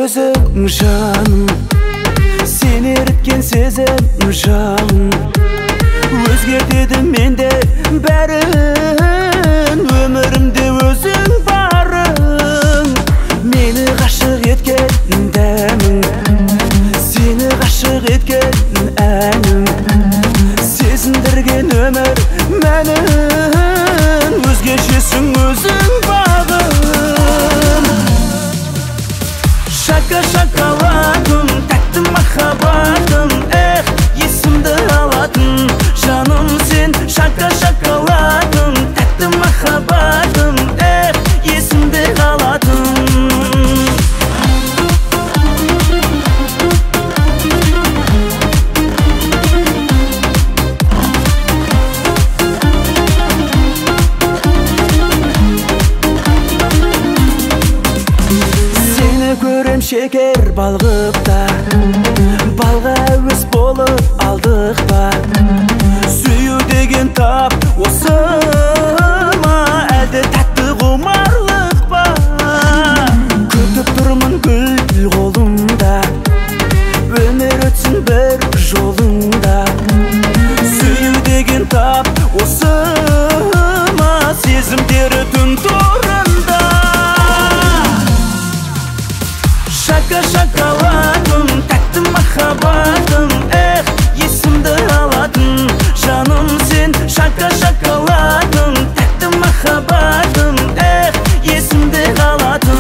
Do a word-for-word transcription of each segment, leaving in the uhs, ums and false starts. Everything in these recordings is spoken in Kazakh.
өзің жаным, сен еріткен сезім жалын. Өзгертеді менде бәрін, өмірімде өзің барың. Мені ғашық еткен дәмің, сені ғашық еткен әнің, сезіндірген өмір мәнін, өзгешесің өзің бағым. Шака шоколадым, тәтті махаббатым, эх, есімді алатын жаным сен. Шака шоколадым, тәтті махаббатым, эх, есімді алатын. Көрем шекер балғықта, балға әуес болып алдық ба? Сүю деген тап осы ма, әлде тәтті құмарлық па? Күтіп тұрмын гүл қолымда, өмір өтсін бір жолыңда. Сүю деген тап осы ма, сезімдері түн турында. Шака шоколадым, тәтті махаббатым, эх, есімді алатын жаным сен. Шака шоколадым, тәтті махаббатым, эх, есімді алатын.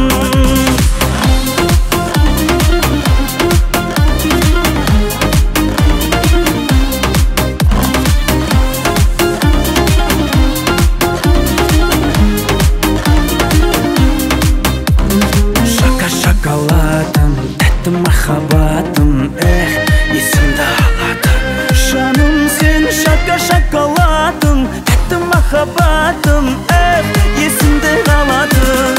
Шоколадым, тәтті махаббатым, эх, есімді алатын жаным сен. Шака шоколадым, тәтті махаббатым, эх, есімді алатын.